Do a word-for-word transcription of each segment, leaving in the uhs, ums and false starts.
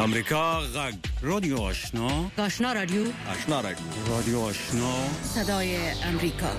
امریکا غږ رادیو آشنا آشنا رادیو آشنا رادیو رادیو آشنا صدای امریکا.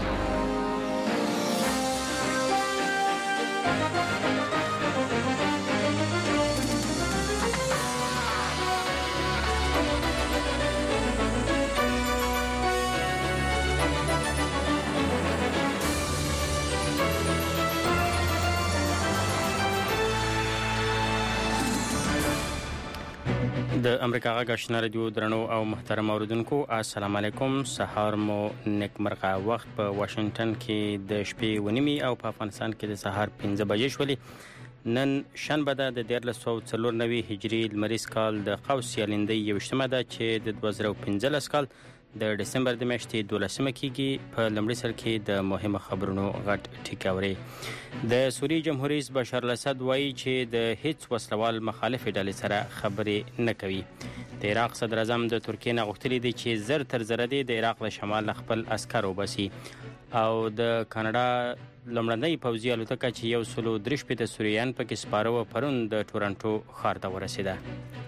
د امریکا غږ آشنا رادیو درنو او محترم اوریدونکو السلام علیکم. سهار مو نیکمرغه. وخت په واشنگټن کې د شپې ونیمي او په افغانستان کې د سهار پنځه بجې شولې. نن شنبه ده د دیارلس سوه څلور نوي هجري لمریز کال د قوس یالندۍ یوشتمه ده چې د دوه زره پنځلس کال د ډسمبر د میاشتې دولسمه کېږي. په لومړي سر کې د مهمو خبرونو غټ ټیکاوري. د سوریې جمهور رئیس بشار الاسد وایي چې د هیڅ وسلوال مخالف ډلې سره خبرې نه کوي. د عراق صدر اعظم د ترکیې نه غوښتلي دي چې زر تر زره د عراق له شمال خپل عسکر وباسي. او د کاناډا لومړنۍ پوځي الوتکه چې یو سلو درې شپېته سوریان پکې سپاره وه پرون د ټورنټو ښار ته ورسېده.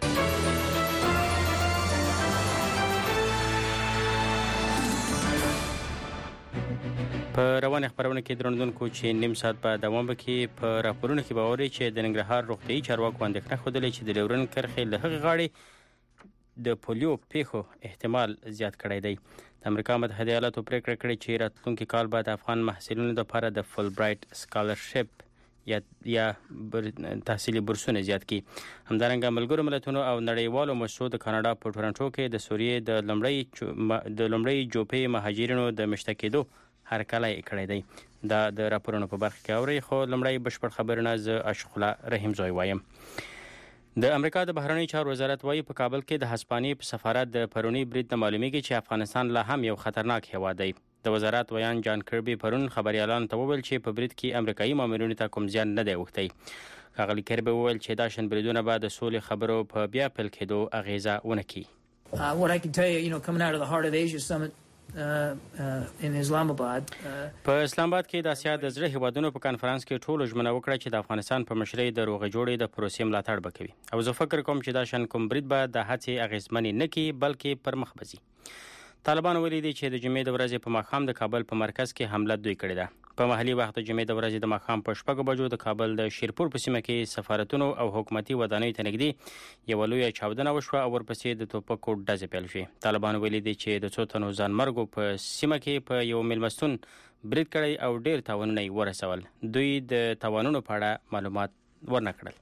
په روانه خبرونه کې درنوونکو چې نیم ساعت په دوام وکړي. په راپورونو کې به اورئ چې د ننګرهار روغتیايي چارواکو اندېښنه ښودلې چې د ډیورنډ کرښې له هغې غاړې د پولیو پیښو احتمال زیات کړی دی. د امریکا متحده ایالاتو پریکړه کړې چې راتلونکي کال به د افغان محصلینو لپاره د فل برایټ سکالرشپ یا یا بر تحصیلي بورسونه زیات کړي. همدارنګه ملګرو ملتونو او نړیوالو مؤسسو د کاناډا په ټورنټو کې د سوریې د لومړی د لومړی جوپې مهاجرینو د مشته کېدو هرکلی کړی دی. دا د راپورونو په برخه کې اورئ. خو لومړی بشپړ خبرونه زه عاشق الله رحیم زوی وایم. د امریکا د بهرنی چارو وزارت وایي په کابل کې د هسپانیې په سفارت د پرونی برید نه معلومیږي چې افغانستان لا هم یو خطرناک هیواد دی. د وزارت ویان جان کربي پرون خبريالانو ته وویل چې په برید کې امریکایي مامورینو ته کوم زیان نه دی اوښتی. ښاغلي کربي وویل چې دا شن بریدونه به د سولې خبرو په بیا پیل کېدو اغیزه ونه کړي. Uh, what I can tell you, you know, coming out of the Heart of Asia Summit Uh, uh, in Islamabad. په اسلام آباد کې د اسیا د زړه هیوادونو په کانفرنس کې ټولو ژمنه وکړه چې د افغانستان په مشرۍ د روغې جوړې د پروسې ملاتړ به کوي. او زه فکر کوم چې دا شان کوم برید به د هڅې اغیزمنې نه کړي بلکې پر مخ بځي. طالبان ویلي دي چې د جمعې د ورځې په ماښام د کابل په مرکز کې حمله دوی کړې ده. په محلي وخت د جمعې د ورځې د ماښام په شپږو بجو د کابل د شیرپور په سیمه کې سفارتونو او حکومتي ودانیو ته نږدې یوه لویه چاودنه وشوه او ورپسې د توپکو ډزې پیل شوې. طالبان ویلي دي چې د څو تنو ځانمرګو په سیمه کې په یو میلمستون برید کړی او ډیر تاوانونه یې ورسول. دوی د تاوانونو په اړه معلومات ورنه کړل.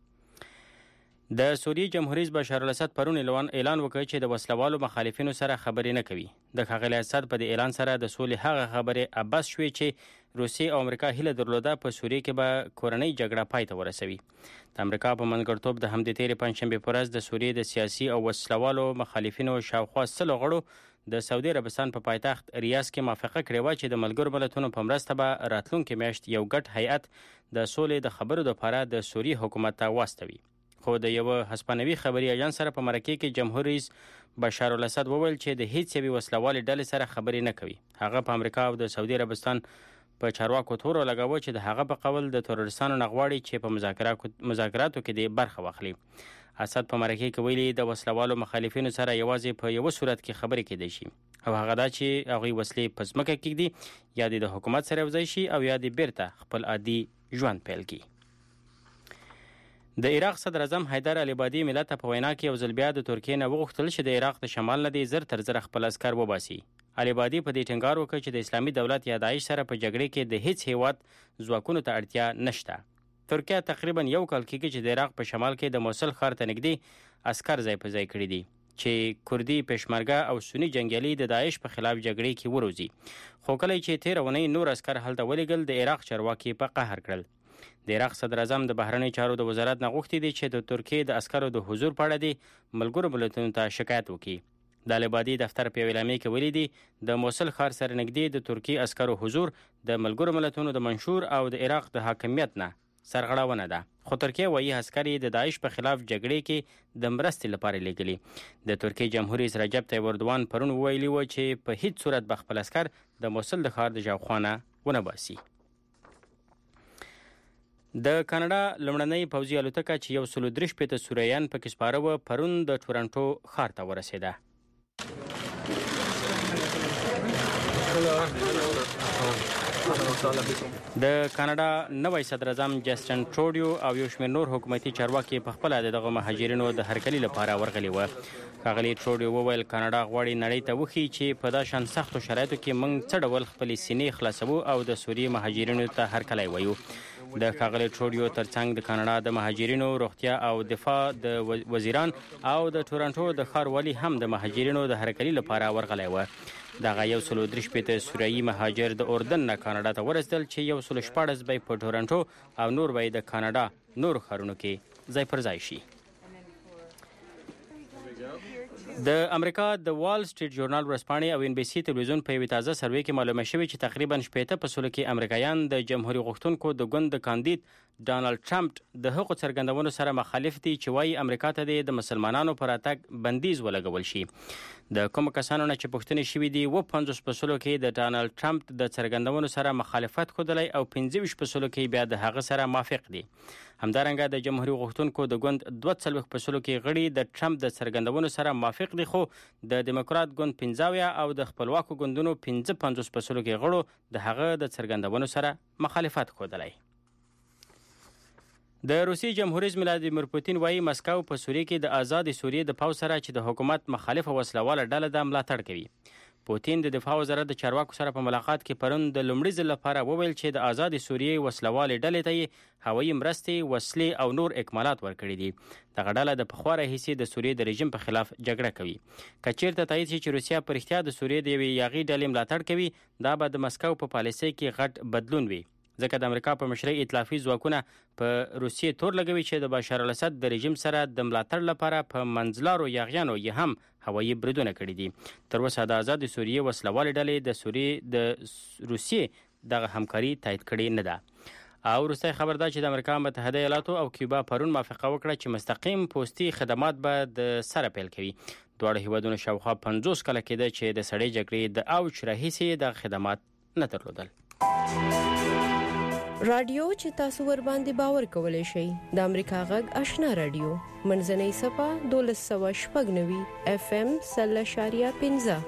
د سوریې جمهور رئیس بشار الاسد پرون اعلان وکړ چې د وسلوالو مخالفینو سره خبرې نه کوي. د ښاغلي اسد په دې اعلان سره د سولې هغه خبرې عباس شوې چې روسیې او امریکا هیله درلوده په سوریې کې به کورنۍ جګړه پای ته ورسوي. د امریکا په منځګړیتوب د همدې تېرې پنجشنبې په ورځ د سوریې د سیاسي او وسلوالو مخالفینو شاوخوا سلو غړو د سعودي عربستان په پایتخت ریاض کې موافقه کړې وه چې د ملګرو ملتونو په مرسته به راتلونکې میاشت یو ګډ هیئت د سولې د خبرو لپاره د سوریې حکومت ته واستوي. خو د یو هسپانوي خبري ایجنس سره په مرکه کې جمهور رئیس بشار الاسد وویل چې د هیڅ یوې وسلوالې ډلې سره خبرې نه کوي. هغه په امریکا او د سعودي عربستان په چارواکو تور لګاوه چې د هغه په قول د تروریستانو نغواړي چې په مذاکراتو مذاکراتو کې د برخه واخلي. اسد په مرکه کې ویلي د وسلوالو مخالفینو سره یوازې په یو صورت کې خبرې کېدای شي او هغه دا چې هغه وسلې په ځمکه کېږدي یا د حکومت سره یوځای شي او یا د بیرته خپل عادي ژوند پیل کړي. د عراق صدر اعظم حیدر العبادي ملت په وینا کې یو ځل بیا د ترکیې نه وغوښتل چې د عراق د شمال نه د زر تر زر خپل عسکر وباسي. العبادي په دې ټینګار وکړ چې د اسلامي دولت یا داعش سره په جګړې کې د هیڅ هیواد ځواکونو ته اړتیا نشته. ترکیه تقریبا یو کال کېږي چې د عراق په شمال کې د موصل ښار ته نږدې عسکر ځای په ځای کړي دي چې کردي پېشمرګه او سني جنګیالي د داعش په خلاف جګړې کې وروزي. خو کله چې تېره اونۍ نور عسکر هلته ولېږل د عراق چارواکي په قهر کړل. د عراق صدر اعظم د بهرنی چارو د وزارت نه غوښتي دي چې د ترکیې د عسکرو د حضور په اړه د ملګرو ملتونو ته شکایت وکړي. د العبادي دفتر په اعلامیه کې ویلي دي د موصل ښار سره نږدې د ترکیې عسکرو حضور د ملګرو ملتونو د منشور او د عراق د حاکمیت نه سرغړونه ده. خو ترکیه وایي عسکر د داعش په خلاف جګړې کې د مرستې لپاره لېږلي. د ترکیې جمهور رئیس رجب طیب اردوان پرون ویلي و چې په هیڅ صورت به خپل عسکر د موصل د ښار د شاوخوا نه ونه باسي. د کاناډا لومړنۍ پوځي الوتکه چې یو سلو درې شپېته سوریان پکې سپاره وه پرون د ټورنټو ښار ته ورسېده. د کاناډا نوی صدر اعظم جسټن ټروډیو او یو شمېر نور حکومتي چارواکي په خپله د دغه مهاجرینو د هرکلي لپاره ورغلي وه. ښاغلي ټروډیو وویل کاناډا غواړي نړۍ ته وښیي چې په دا شان سختو شرایطو کې موږ څه ډول خپلې سینې خلاصوو او د سوریې مهاجرینو ته هرکلی وایو. د ښاغلي ټروډیو ترڅنګ د کاناډا د مهاجرینو روغتیا او دفاع د وزیران او د ټورنټو د ښار والي هم د مهاجرینو د هرکلي لپاره ورغلی وه. دغه یو سلو درې شپېته سوریایي مهاجر د اردن نه کاناډا ته ورسېدل چې یو سلو شپاړس به په ټورنټو او نور به د کاناډا نورو ښارونو کې ځای پر ځای شي. د امریکا د وال سټریټ ژورنال ورځپاڼې او ان بي سي تلویزیون په یوې تازه سروې کې معلومه شوې چې تقریبا شپېته په سلو کې امریکایان د جمهوري غوښتونکو د ګوند د کاندید ډانلډ ټرمپ د هغو څرګندونو سره مخالف دي چې وایي امریکا ته د مسلمانانو پر راتګ بندیز ولګول شي. د کومو کسانو نه چې پوښتنې شوې دي اووه پنځوس په سلو کې د ډانلډ ټرمپ د څرګندونو سره مخالفت ښودلی او پنځه ویشت په سلو کې بیا د هغه سره موافق دي. همدارنګه د جمهوري غوښتونکو د ګوند دوه څلوېښت په سلو کې غړي د ټرمپ د څرګندونو سره موافق دي، خو د دیموکرات ګوند پنځه اویا او د خپلواکو ګوندونو پنځه پنځوس په سلو کې غړو د هغه د څرګندونو سره مخالفت ښودلی. د روسي جمهور رئیس ولادیمیر پوتین وایي مسکو په سوریې کې د آزاد سوریې د پوځ سره چې د حکومت مخالفه وسله واله ډله ده ملاتړ کوي. پوتین د دفاع وزارت د چارواکو سره په ملاقات کې پرون د لومړي ځل لپاره وویل چې د آزاد سوریې وسله والې ډلې ته یې هوایي مرستې، وسلې او نور اکمالات ورکړي دي. دغه ډله د پخوا راهیسې د سوریې د رژیم په خلاف جګړه کوي. که چیرته تایید شي چې روسیه په رښتیا د سوریې د یوې یاغي ډلې ملاتړ کوي، دا به د مسکو په پالیسۍ کې غټ بدلون وي، ځکه د امریکا په مشرۍ ائتلافي ځواکونه په روسیې تور لګوي چې د بشار الاسد د رژیم سره د ملاتړ لپاره په منځلارو یاغیانو یې هم هوایي بریدونه کړي دي. تر اوسه د آزاد سوریې وسله والې ډلې د سوریې د روسیې دغه همکاري تایید کړې نه ده. او وروستی خبر دا چې د امریکا متحده ایالاتو او کیوبا پرون موافقه وکړه چې مستقیم پوستي خدمات به د سره پیل کوي. دواړه هیوادونه شاوخوا پنځوس کاله کېده چې د سړې جګړې د اوج راهیسې د خدمات نه درلودل. رادیو چې تاسو ور باندې باور کولای شئ د امریکا غږ آشنا رادیو منځنۍ صفه دولس سوه شپږ نوي اف ام سل اشاریه پنځه.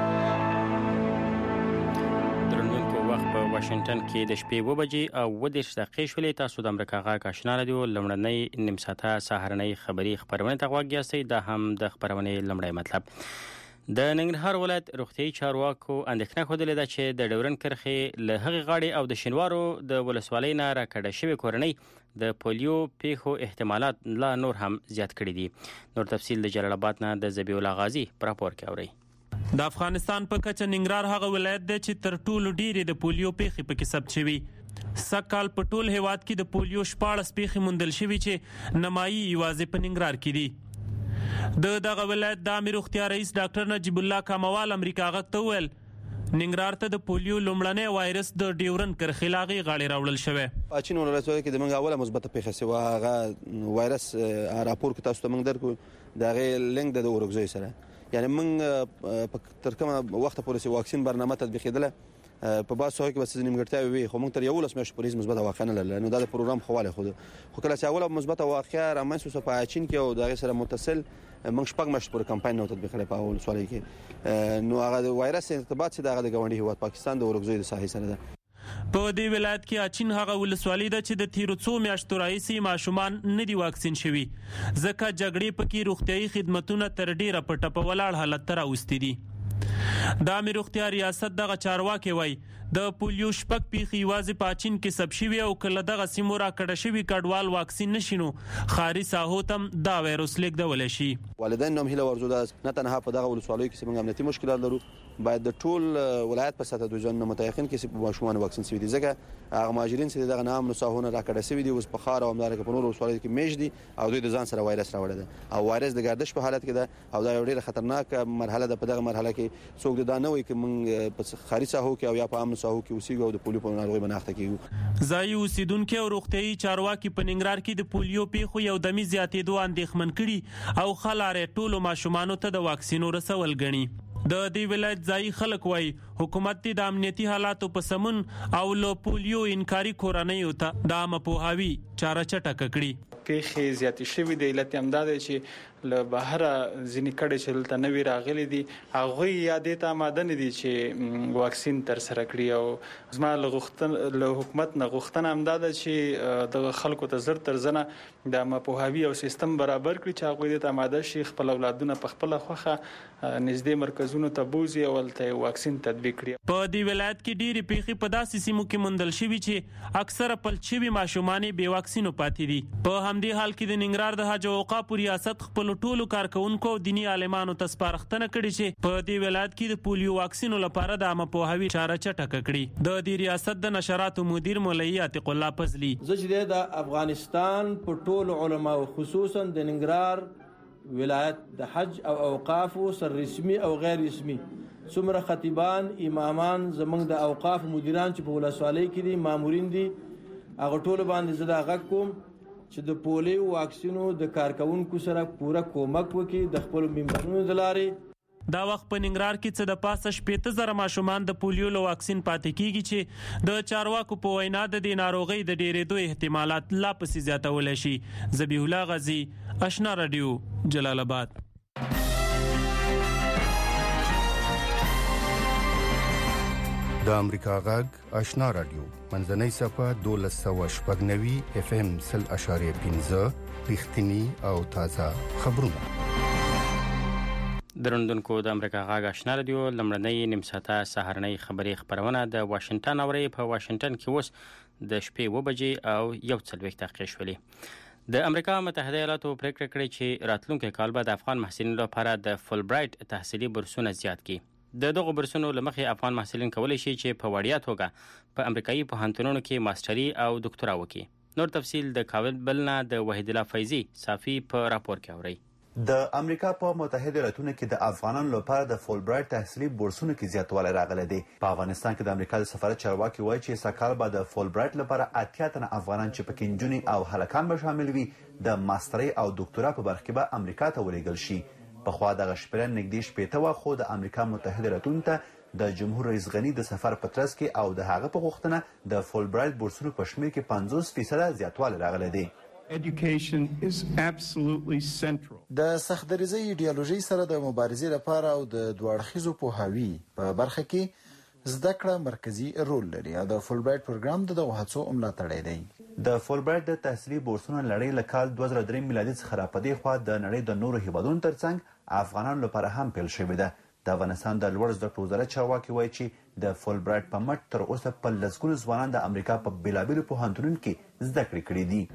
درنونکو وخت په واشنگټن کې د شپې اوه بجې او اوه دېرش دقیقې شولې. تاسو د امریکا غږ آشنا رادیو لومړنۍ نیم ساعته سهارنۍ خبري خپرونې ته غوږ یاستئ. دا هم د خپرونې لومړی مطلب. د ننګرهار ولایت روغتیايي چارواکو اندېښنه ښودلې ده چې د ډیورنډ کرښې له هغې غاړې او د شینوارو د ولسوالۍ نه راکډه شوې کورنۍ د پولیو پیښو احتمالات لا نور هم زیات کړي دي. نور تفصیل د جلال آباد نه د ذبیح الله غازي په راپور کې اورئ. د افغانستان په کچه ننګرهار هغه ولایت دی چې تر ټولو ډېرې د پولیو پیښې پکې ثبت شوي. سږکال په ټول هیواد کې د پولیو شپاړس پیښې موندل شوي چې نمایي یوازې په ننګرهار کې دي. د دغه ولایت د عامې روغتیا رئیس ډاکټر نجیب الله کاموال امریکا غږ ته وویل ننګرهار ته د پولیو لومړنی وایرس د ډیورنډ کرښې له هغې غاړې راوړل شوی. په چین ولایتونو کې د موږ اوله مثبته پیښه شوه، هغه وایرس راپور کې تاسو ته موږ درکړو د هغې لینک د اورګزۍ سره، یعنې موږ تر کومه وخته پورې واکسین برنامه تطبیقېدله په بعض ساحو کې به څه نیمګړتیاوې وي، خو موږ تر یولس میاشتو پورې هېڅ مثبته واقعه نه لرله. نو دا د پروګرام ښه والی خو خو کله چې اوله مثبته واقعه رامنځته شوه په چین کې او د هغې سره متصل موږ شپږ میاشتې پورې کمپاین نه و تطبیق کړی په ولسوالۍ کې. نو هغه د وایرس ارتباط چې د هغه د ګاونډي هېواد پاکستان د اورګزۍ د ساحې سره ده. په دې ولایت کې اچین هغه ولسوالۍ ده چې د تیرو څو میاشتو راهیسې ماشومان نه دي واکسین شوي، ځکه جګړې پکې روغتیايي خدمتونه تر ډېره په ټپه ولاړ حالت ته راوستي دي. د عامې روغتیا ریاست دغه چارواکي وایي د پولیو شپږ پیښې یوازې په اچین کې ثبت شوي او که له دغه سیمو راکډه شوي کډوال واکسین نه شي نو ښاري ساحو ته هم دا وایرس لیږدولی شي. والدین هم هیله ورزو ده نه تنها په دغه ولسوالیو کې چې موږ امنیتي مشکلات لرو، باید د ټول ولایت په سطح د ځان نه متيقن کې چې ماشومان واکسین شوي دي، ځکه هغه مهاجرین چې دغه نه امن ساحونه راکډه شوي دي اوس په ښار او همدارنګه په نورو ولسوالیو کې میشت دي او دوی د ځان سره وایرس راوړی ده او وایرس د ګردش په حالت کې ده او دا یو ډېره خطرناکه مرحله ده. په دغه مرحله کې څوک دا نه وایي چې موږ په ښاري ساحو کې او یا په امن ساحو کې اوسېږو او د پولیو په ناروغۍ باندې اخته کېږو. ځایي اوسېدونکي او روغتیايي چارواکي په ننګرهار کې د پولیو پیښو یو دمي زیاتېدو اندېښمن کړي او ښه لارې ټولو ماشومانو ته د واکسینو رسول ګڼي. د دې ولایت ځایي خلک وایي حکومت د امنیتي حالاتو په سمون او له پولیو انکاري کورنیو ته د عامه پوهاوي چاره چټکه کړي. پیښې زیاتې شوې د علت هم دا دی چې له بهره ځینې کډې چې دلته نوي راغلي دي هغوی یا دې ته آماده نه دي چې واکسین ترسره کړي. او زما له غوښتنه له حکومت نه غوښتنه هم دا ده چې د خلکو ته زر تر زنه د عامه پوهاوي او سیستم برابر کړي چې هغوی دې ته آماده شي خپل اولادونه په خپله خوښه نږدې مرکزونو ته بوځي او هلته واکسین تطبیق کړي. په دې ولایت کې ډېرې پیښې په داسې سیمو کې موندل شوي چې اکثره پلت شوي ماشومان بې واکسینو پاتې دي. په همدې حال کې د ننګرهار د حج او اوقافو ریاست خپل ټولو کارکونکو او دیني عالمانو ته سپارښتنه کړې چې په دې ولایت کې د پولیو واکسینو لپاره د عامه پوهاوي چاره چټکه کړي. د دې ریاست د نشراتو مدیر مولوي عتیق الله فضلي زه چې د افغانستان په ټولو علما او خصوصا د ننګرهار ولایت د حج او اوقافو سر رسمي او غیر رسمي څومره خطیبان امامان زمونږ د اوقاف مدیران چې په ولسوالۍ کې دي مامورین دي هغه ټول باندې زه دا غږ کوم چې د پولیو واکسینو د کارکونکو سره پوره کومک وکړي د خپل منبرونو د لارې. دا وخت په ننګرهار کې څه د پاسه شپېته زره ماشومان د پولیو له واکسین پاتې کیږي چې د چارواکو په وینا د دې ناروغۍ د ډېرېدو احتمالات لا پسې زیاتولی شي. ذبیح الله غازي، اشنا رادیو، جلال آباد. د امریکا غږ آشنا رادیو منځنۍ صفه دولس سوه شپږ نوي اف ام سل اشاریه پنځه رښتینی او تازه خبرونه. درندونکو د امریکا غږ آشنا رادیو لمړنۍ نیم ساعته سهارنۍ خبري خبرونه د واشنگټن اوري. په واشنگټن کې اوس د شپې اوه بجې او یو څلوېښت دقیقې شولې. د امریکا متحده ایالاتو پریکړه کړې چې راتلونکي کال به د افغان محصلینو لپاره د فول برایټ تحصیلي بورسونه زیات کړي. د دغو بورسونو له مخې افغان محصلین کولی شي چې په وړیا توګه په امریکایي پوهنتونونو کې ماسټري او دکتورا وکړي. نور تفصیل د کابل نه د وحید الله فیضي صافي په راپور کې اورئ. د امریکا په متحده ایالاتونو کې د افغانانو لپاره د فول برایټ تحصیلي بورسونو کې زیاتوالی راغلی دی. په افغانستان کې د امریکا د سفارت چارواکي وایي چې سږکال به د فول برایټ لپاره اتیا تنه افغانان چې پکې نجونې او هلکان به شامل وي د ماسټرۍ او دکتورا په برخه کې به امریکا ته ولېږل شي. پخوا دغه شمېره نږدې شپېته وه خو د امریکا متحده ایالاتونو ته د جمهور رئیس غني د سفر په ترڅ کې او د هغه په غوښتنه د فول برایټ بورسونو په شمېر کې پنځوس فیصده زیاتوالی راغلی دی. Education is absolutely central. د سختدریزۍ ایډیالوژۍ سره د مبارزې لپاره او د دوه اړخیزو پوهاوي په برخه کې زده کړه مرکزی رول لري او د فول برایټ پروګرام د دغه هڅو ملاتړی دی. د فول برایټ د تحصیلي بورسونو لړۍ له کال دوه زره درې میلادي څخه را په دې خوا د نړۍ د نورو هیوادونو ترڅنګ افغانانو لپاره هم پیل شوې ده. د افغانستان د لوړ زده کړو وزارت چارواکي وایي چې د فول برایټ په مټ تر اوسه په لسګونو ځوانان د امریکا په بېلابېلو پوهنتونونو کې زده کړې کړې دي.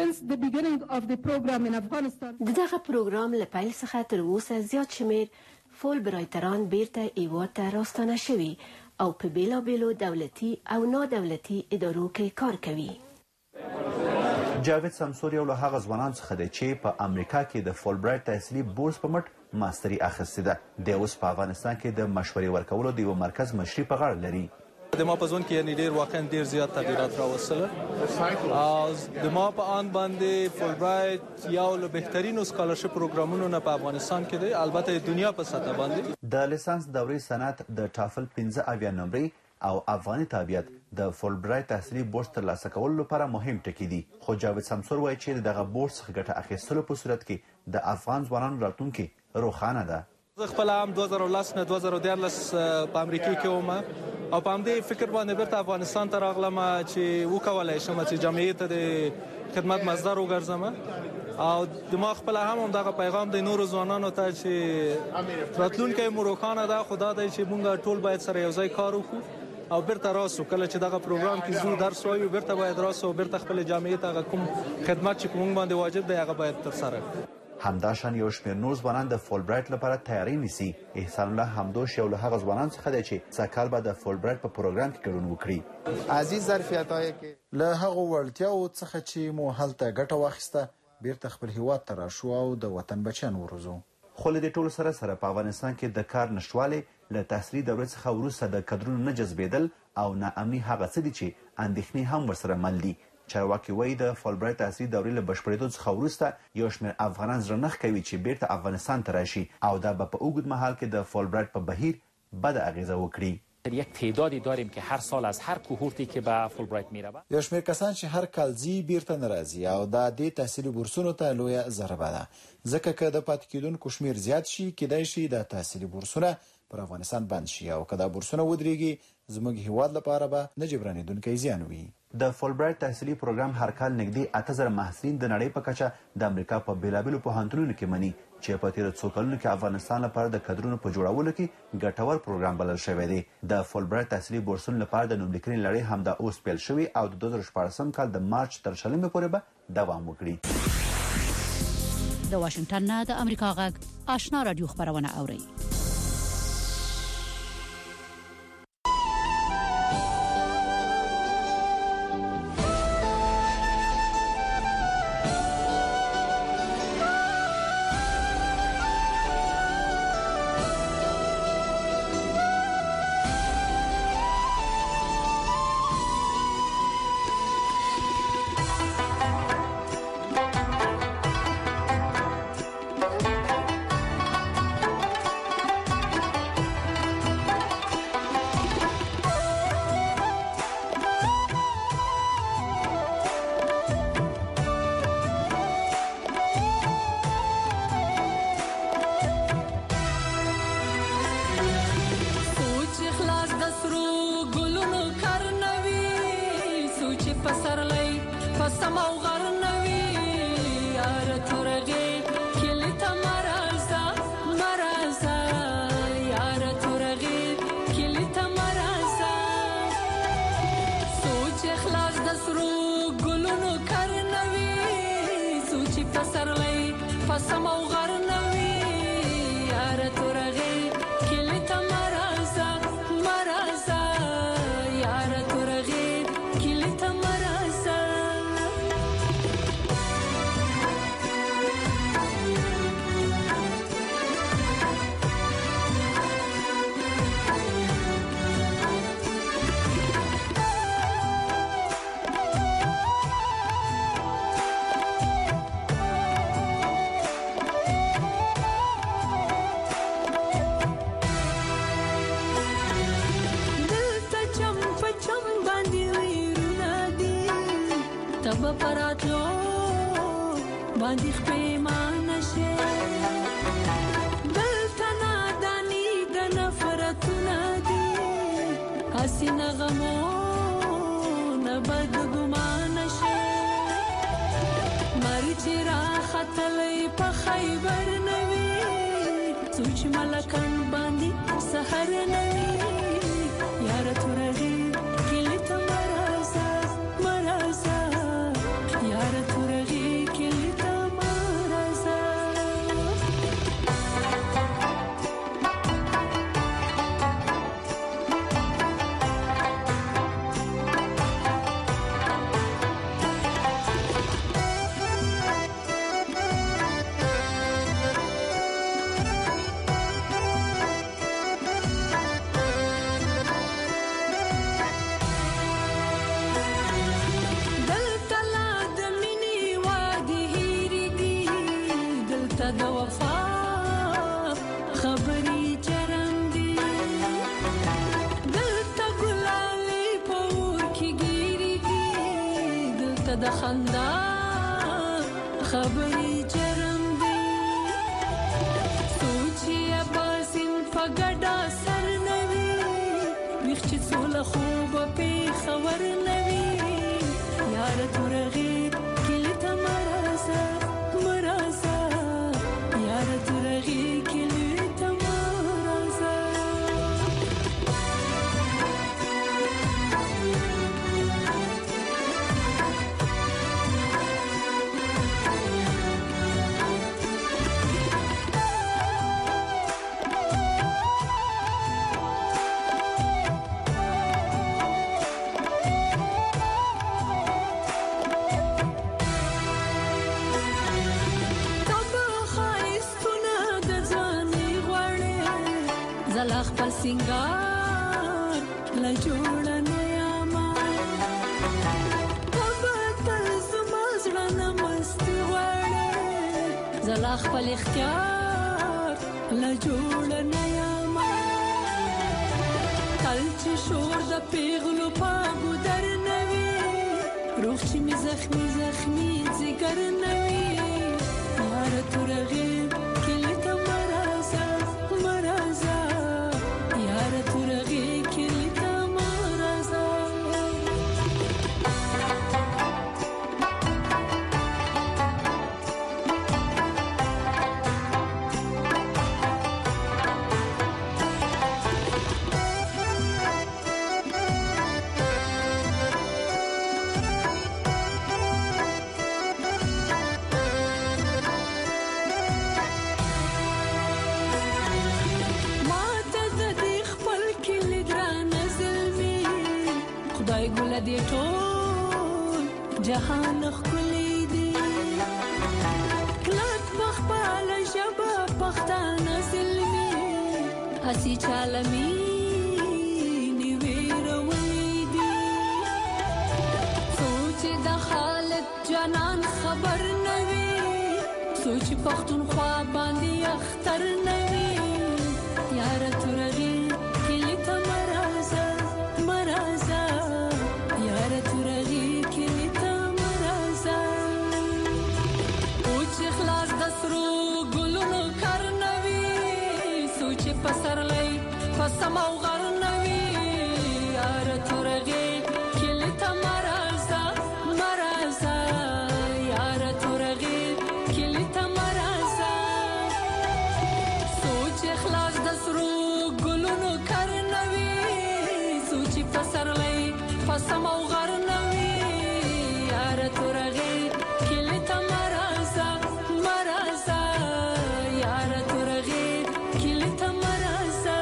د دغه پروګرام له پیل څخه تر اوسه زیات شمېر فول برایټران بیرته هیواد ته راستانه شوي او په بېلابېلو دولتي او نادولتي ادارو کې کار کوي. جاوید سمسور یو له هغه ځوانانو څخه دی چې په امریکا کې د فول برایټ تحصیلي بورس په مټ ماستري اخیستې ده. دی اوس په افغانستان کې د مشورې ورکولو د یوه مرکز مشري په غاړه لري. د ما په ځوان کې یعنې ډېر واقعا ډېر زیات تغیرات راوستله او د ما په آن باندې فول برایټ یو له بهترینو سکالرشپ پروګرامونو نه په افغانستان کې دی، البته د دنیا په سطح باندې. د لیسانس دورې سند د ټافل پنځه اویا نمرې او افغاني تابعیت د فول برایټ تحصیلي بورس ترلاسه کولو لپاره مهم ټکي دي. خو جاوید سمسور وایي چې دغه بورس څخه ګټه اخیستلو په صورت کې د افغان ځوانانو راتلونکي روښانه ده. زه خپل هم دوه زره لس نه دوه زره دیارلس په امریکا کې وم او په همدې فکر باندې بیرته افغانستان ته راغلم چې وکولی شم چې جامعې ته د خدمت مصدر وګرځم او د ما خپل هم همدغه پیغام د نورو ځوانانو ته چې راتلونکی مو روښانه ده. خو دا دی چې موږ ټول باید سره یو ځای کار وکړو او بیرته راسو. کله چې دغه پروګرام کې زو درس وایو بیرته باید راسو او بیرته خپل جامعې ته کوم خدمت چې کوم باندې واجب دی هغه باید ترسره کړو. همداشان یو شمېر نور ځوانان د فول برایټ لپاره تیاری نیسي. احسان الله همدوش یو له هغه ځوانانو څخه دی چې سږکال به د فول برایټ په پروګرام کې ګډون وکړي. عزیز ظرفیتای کې له هغو وړتیاو څخه چې مو هلته ګټه واخیسته بیرته خپل هیواد ته راشو او د وطن بچیان وروزو. خو له دې ټولو سره سره په افغانستان کې د کار نشتوالي له تحصیلي دورې څخه وروسته د کدرونو نه جذبېدل او ناامني هغه څه دي چې اندېښنې هم ورسره مل دي. چارواکي وایي د فول برایټ تحصیلي دورې له بشپړېدو څخه وروسته یو شمېر افغانان زړه نه کوي چې بیرته افغانستان ته راشي او دا به په اوږد مهال کې د فول برایټ په بهیر بده اغیزه وکړي. یک تعدادی داریم که هر سال از هر کوهورتی که به فولبرایت میرود یو شمېر کسان چې هر کال ځي بیرته نه راځي او دا د تحصیلي بورسونو ته لویه ضربه ده ځکه که د پاتې کېدونکو شمېر زیات شي کیدای شي د تحصیلي بورسونه پر افغانستان بند شي او که دا بورسونه ودرېږي زموږ هیواد لپاره به نه جبرانېدونکی زیان وي. د فولبرایت تحصیلي پروګرام هر کال نږدې اته زره محصلین د نړۍ په کچه د امریکا په بېلابېلو پوهنتونونو کې مني چې په تیرو څو کلونو کې افغانستان لپاره د کدرونو په جوړولو کې ګټور پروګرام بلل شوی دی. د فولبرایت تحصیلي بورسونو لپاره د نوملیکنې لړۍ همدا اوس پیل شوې او د دوه زره شپاړسم کال د مارچ تر شلمې پورې به دوام وکړي. د واشنگټن نه د امریکا غږ آشنا رادیو خبرونه اوري. د خندا خبرې جرم دی سوچي باسم فګډا سر نوي ویښ چې څوله خوب په خبر نوي یار تورغي کلی ته مرزا مرزا یار تورغي کلی ته مرزا خپل سنگار لا جوړ نه یاما تبتل زمزړه نمست وړه زلا خپل اختیار لا جوړ نه یاما متل چې شور د پیغلو پاګو در نوي روح چې می زخمی زخمی ځګر نوي یار تورغي کله ته مرزا مرزا یار تورغي کله ته مرزا دې ټول جهان خولې دي کلک بخبال ژبه پښتانه زلمي هسي چالمي نیویرولې دي سوچ د حالت جنان خبر نوي سوچ پښتونخوا باندې اختر نوي یار تورغي کلی ته مرزا مرزا یار تورغي کلی ته مرزا اوچ خلاص د سرو ګلونو کرنوي سوچ پسرلای پسمو غرنوي یار تورغي کلی ته مرزا مرزا یار تورغي کلی ته مرزا سوچ خلاص د سرو ګلونو کرنوي سوچ پسرلای پسمو غرنوي یار تورغي کلی ته مرزا مرزا یار تورغي کلی ته مرزا.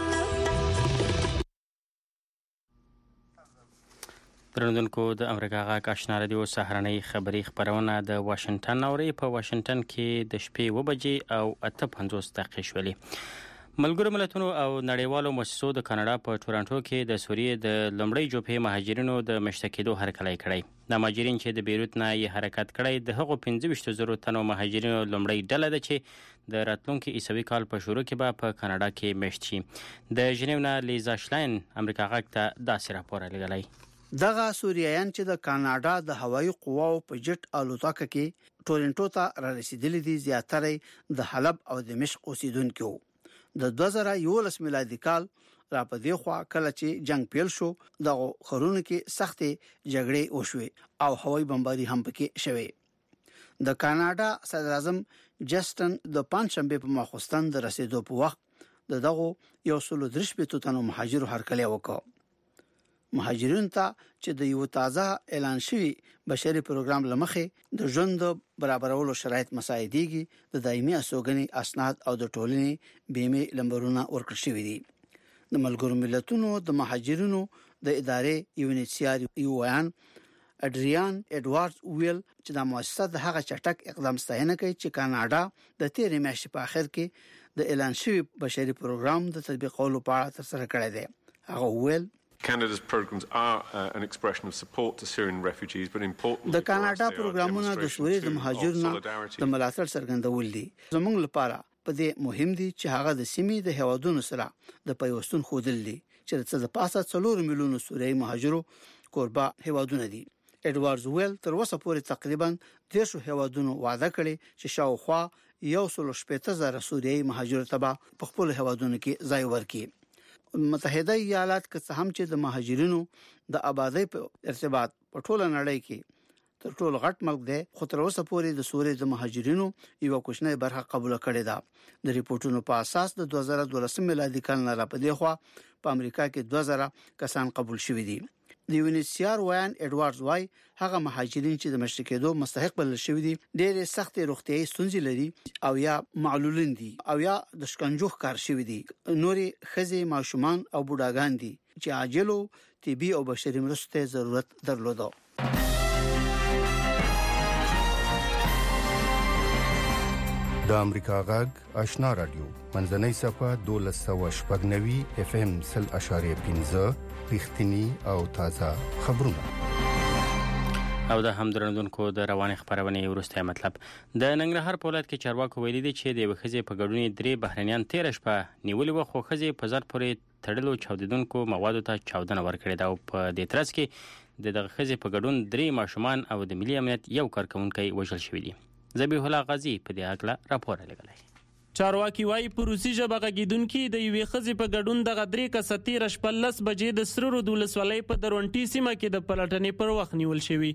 درنوونکو د امریکا غاک آشنا رادیو سهارنۍ خبری خبرونه د واشنگټن اوري په واشنگټن کې د شپې و بجې او اته پنځوس دقیقې شولې. ملګرو ملتونو او نړیوالو مؤسسو د کاناډا په ټورانټو کې د سوریې د لومړۍ جوپې مهاجرینو د مشتکیدو هرکلی کړی. د مهاجرین چې د بیروت نه یې حرکت کړی د هغو پنځه ویشت زرو تنو مهاجرینو لومړۍ ډله ده چې د راتلونکي عیسوي کال په شروع کې به په کاناډا کې میشت شي. د ژنیو نه لیزا شلاین امریکا غاک ته داسې راپور لګلی. دغه سوریایان چې د کاناډا د هوایي قواو په جټ الوتکه کې ټورنټو ته را رسیدلي دي زیاتره د حلب او دمشق اوسیدونکو. د دوه زره یولس میلادي کال را په دی خوا کله چې جنگ پیل شو دغه خورونو کې سختې جګړې وشوې او هوایي بمباري هم پکې شوې. د کاناډا صدر اعظم جسټن د پنځشنبه په ماخوستن د رسیدو په وخت دغه یو سلو درش په توتنو مهاجرو هرکلی وکړ. مهاجرین ته چې د یو تازه اعلان شوی بشري پروګرام لمخې د ژوند برابرولو شرایط مساعدېږي د دایمي اسوګنې اسناد او د ټولنې بیمه لمبرونه ورکړل شوې دي. د ملګرو ملتونو د مهاجرینو د ادارې یونیسیار یو ویان اډریان اډوارډز ویل چې د مؤسسه د هغه چټک اقدام ستاینه کوي چې کاناډا د تیرې میاشتې په اخر کې د اعلان شوی بشري پروګرام د تطبیقولو په اړه ترسره کړی دی. هغه ویل Canada's programs are uh, an expression of support to Syrian refugees, but importantly, د کاناډا پروګرامونه د سوریې د مهاجرینو د ملاتړ څرګندول دي. زموږ لپاره په دې مهم دي چې هغه د سیمې د هوادونو سره د پیوستون خودل دي چې د څه د پاسه څلور میلیون سوریې مهاجرو کوربه هوادونه دي. اډوارډز ویل تر اوسه پورې تقریبا دیرشو هوادونو وعده کړې چې شاوخوا یو سل شپږ زره سوریې مهاجرو تبع په خپل هوادونو کې ځای ورکړي. متحده ایالات که څه هم چې د مهاجرینو د آبادی په ارتباط په ټوله نړۍ کې تر ټولو غټ ملک دی خو تر اوسه پورې د سوریې د مهاجرینو یو کوچنی برخه قبول کړې ده. د ریپورتونو په اساس د دوه زره دولس میلادي کال نه را پدې خو په امریکا کې دوه زره کسان قبول شوي دي. د یونیسیار ویان اډوارډز وای هغه مهاجرین چې د مشرکېدو مستحق بلل شوی دي ډېر سخت روغتيایي ستونزې لري او یا معلولین دي او یا د شکنجو ښکار شوی دي. نوري خزي ماشومان او بوډاګان دي چې عاجلو طبي او بشري مرستې ضرورت درلوده. د امریکا غاګ آشنا رادیو منځنۍ صفه دولس سوه شپږ نوي اف ام سل اشاریه پنځه رښتینی او تازه خبرونه. او د هم درندونکو د رواني خبرونې وروستی مطلب د ننګرهار په ولایت کې چارواکو ویلي دي چې د یوې ښځې په ګډون درې بهرنیان تېره شپه نیولي وه، خو ښځې په ځان پورې تړلو چاودېدونکو موادو ته چاودنه ورکړې ده او په دې ترڅ کې د دغه ښځې په ګډون درې ماشومان او د ملي امنیت یو کارکوونکی وژل شوي دي. ذبیح الله غازي په دې هکله راپور لګولی. چارواکي وایي په روسي ژبه غږیدونکي د یوې ښځې په ګډون دغه درې کسه تېره شپه لس بجې د سره رود ولسوالۍ په درونټي سیمه کې د پلټنې پر وخت نیول شوي.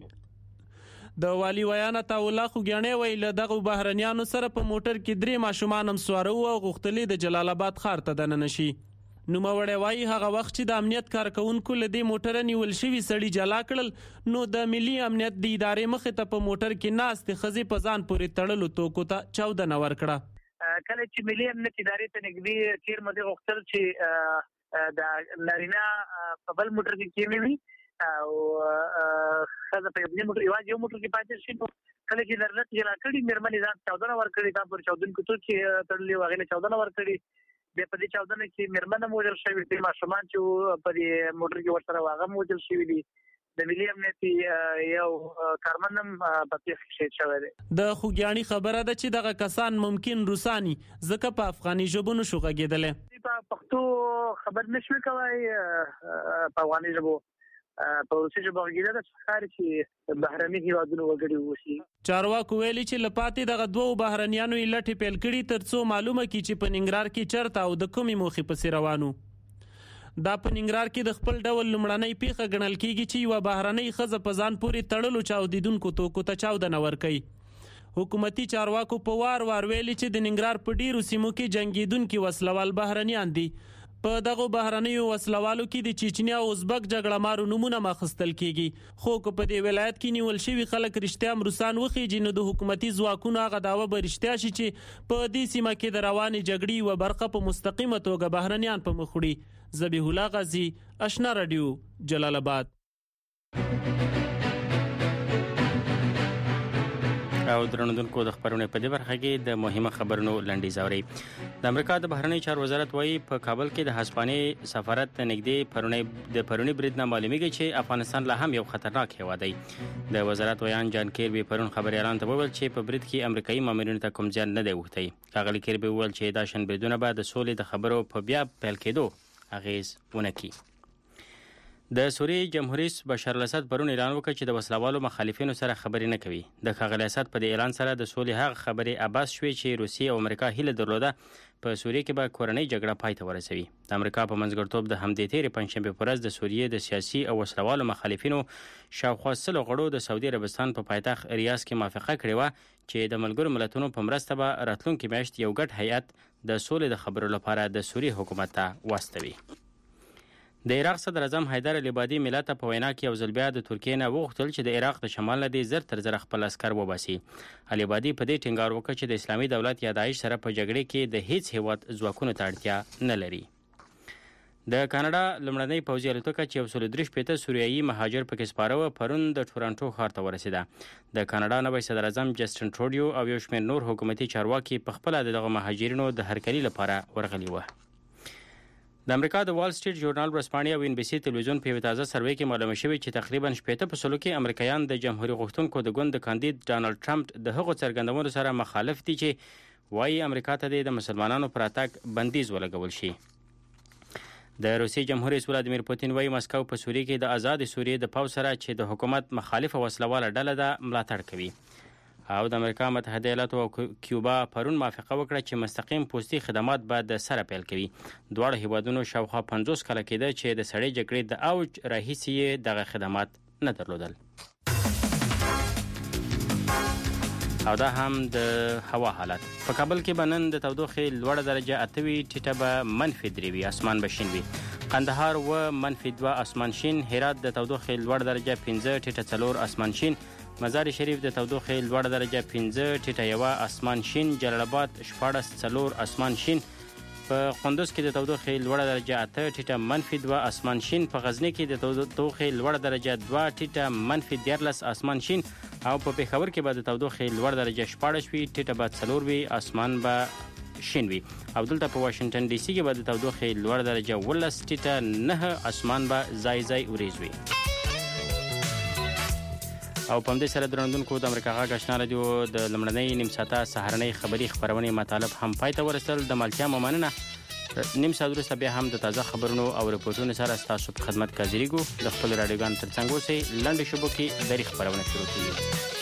د والي ویان عطاالله خوږیاڼی وایي له دغو بهرنیانو سره په موټر کې درې ماشومان هم سواره وو او غوښتلې د جلال آباد ښار ته دننه شي. نوموړی وایي هغه وخت چې د امنیت کارکوونکو له دې موټره نیول شوي سړي جلا کړل نو د ملي امنیت د ادارې مخې ته په موټر کې ناستې ښځې په ځان پورې تړلو توکو ته چاودنه ورکړه. کله چې ملي امنیت ادارې ته نږدې تیر مده غوښتل چې د نارینه په بل موټر کې کېنوي او ښځه په یو موټر یوازې یو موټر کې پاتې شي، نو کله چې نارینه جلا کړي مېرمنې ځان چاودنه ورکړې، دا پر چاودونکو توکي تړلي وو هغې له چاودنه ورکړي. بیا په دې چاودنه کې مېرمن هم وژل شوي دي، ماشومان چې په دې موټر کې ورسره وو هغه هم وژل شوي دي. د ملي امنیت یو کارمند هم په پیښه کې شهید شوی دی. د خوږیاڼي خبره ده چې دغه کسان ممکن روساني ځکه په افغاني ژبو نشو غږېدلی. په پښتو خبر نشوي کوی، په افغاني ژبو په روسي ژبه غږېده ده ښکاري چې بهرني هېوادونو وګړي واوسي. چارواکو ویلي چې له پاتې دغه دوو بهرنیانو یې لټې پیل کړي تر څو معلومه کړي چې په ننګرهار کې چېرته او د کومې موخې پسې روان وو. دا په ننګرهار کې د خپل ډول لومړنۍ پیښه ګڼل کېږي چې یوه بهرنۍ ښځه په ځان پورې تړلو چاودېدونکو توکو ته چاودنه ورکوي. حکومتي چارواکو په وار وار ویلي چې د ننګرهار په ډیرو سیمو کې جنګېدونکي وسلوال بهرنیان دي. په دغو بهرنیو وسلوالو کې د چیچنیا او ازبک جګړه مارو نومونه هم اخیستل کېږي، خو که په دې ولایت کې نیول شوي خلک رښتیا هم روسان وخیږي نو د حکومتي ځواکونو هغه دعوه به رښتیا شي چې په دې سیمه کې د روانې جګړې یوه برخه په مستقیمه توګه بهرنیان په مخ وړي. ذبیح الله غازي، آشنا رادیو، جلال آباد. او درنودونکو د خبرونې په دې برخه کې د مهمه خبرونو لنډیز اورئ. د امریکا د بهرنی چارو وزارت وایي په کابل کې د هسپانیې سفارت ته نږدې پرونی د پرونی برید نه معلومیږي چې افغانستان لا هم یو خطرناک هیواد دی. د وزارت ویان جان کیربي پرون خبريالان ته وویل چې په برید کې امریکایي مامورینو ته کوم زیان نه دی وختی. ښاغلي کیربي وویل چې دا شن بریدونه به د سولې د خبرو په بیا پیل کېدو اغیز ونه کړي. د سوریې جمهور رئیس بشار الاسد پرون اعلان وکړ چې د وسلوالو مخالفینو سره خبرې نه کوي. د ښاغلي اسد په دې اعلان سره د سولې هغه خبرې عباس شوې چې روسیې او امریکا هیله درلوده په سوریې کې به کورنۍ جګړه پای ته ورسوي. د امریکا په منځګړیتوب د همدې تېرې پنجشنبې په ورځ د سوریې د سیاسي او وسلوالو مخالفینو شاوخوا سلو غړو د سعودي عربستان په پایتخت ریاض کې موافقه کړې وه چې د ملګرو ملتونو په مرسته به راتلونکې میاشت یو ګډ هیئت د سولې د خبرو لپاره د سوریې حکومت ته واستوي. د عراق صدر اعظم حیدر العبادي ملت په وینا کې یو ځل بیا د ترکیې نه وغوښتل چې د عراق د شمال نه دې زر تر زره خپل عسکر وباسي. العبادي په دې ټینګار وکړ چې د اسلامي دولت یا داعش سره په جګړې کې د هیڅ هیواد ځواکونو ته اړتیا نه لري. د کاناډا لومړنۍ پوځي الوتکه چې یو سل درې شپېته سوریایي مهاجر پکې سپاره وه پرون د ټورانټو ښار ته ورسېده. د کاناډا نوی صدر اعظم جسټن ټروډیو او یو شمېر نور حکومتي چارواکي په خپله د دغه مهاجرینو د هرکلي لپاره ورغلي وه. د امریکا د وال سټریټ ژورنال ورځپاڼې او ان بي سي تلویزیون په یو تازه سروې کې معلومه شوې چې تقریبا شپېته په سلو کې امریکایان د جمهوریت غوښتونکو د ګوند د کاندید ډانلډ ټرمپ د هغو څرګندونو سره مخالف دي چې وایي امریکا ته د مسلمانانو پر اتاک بندیز ولګول شي. د روسیې جمهور رئیس ولادیمیر پوتین وایي مسکو په سوریې کې د آزاد سوریې د پوځ سره چې د حکومت مخالفه وسلواله ډله ده ملاتړ کوي. او د امریکا متحده ایالاتو او کیوبا پرون موافقه وکړه چې مستقیم پوستي خدمات به د سره پیل کوي. دواړو هیوادونو شاوخوا پنځوس کاله کېده چې د سړې جګړې د اوج راهیسې یې دغه خدمات نه درلودل. او دا هم د هوا حالت. په کابل کې به نن د تودوخې لوړه درجه اته وي، ټیټه به منفي درې وي، اسمان به شین وي. قندهار و منفي دوه، اسمان شین. هرات د تودوخې لوړه درجه پنځه، ټیټه څلور، اسمان شین. مزار شریف د تودوخې لوړه درجه پنځه، ټیټه یوه، اسمان شین. جلال آباد شپاړس، څلور، اسمان شین. په قندوز کې د تودوخې لوړه درجه اته، ټیټه منفي دوه، اسمان شین. په غزني کې د تودوخې لوړه درجه دوه، ټیټه منفي دیارلس، اسمان شین. او په پېښور کې به د تودوخې لوړه درجه شپاړس وي، ټیټه به څلور وي، اسمان به شین وي. او دلته په واشنګټن ډي سي کې به د تودوخې لوړه درجه ولس، ټیټه نه، اسمان به ځای ځای وریځ وي. او په همدې سره درنوونکو د امریکا غږ آشنا رادیو د لمړنۍ نیم ساعته سهارنۍ خبري خبرونې مطالب هم پای ته ورسېدل. د مالتیا ممننه. نیم ساعت وروسته بیا هم د تازه خبرونو او رپورټونو سره ستاسو په خدمت کې حاضرېږو. د خپل راډیوګانو تر څنګ اوسئ. لنډې شبو کې دري خبرونه شروع کیږي.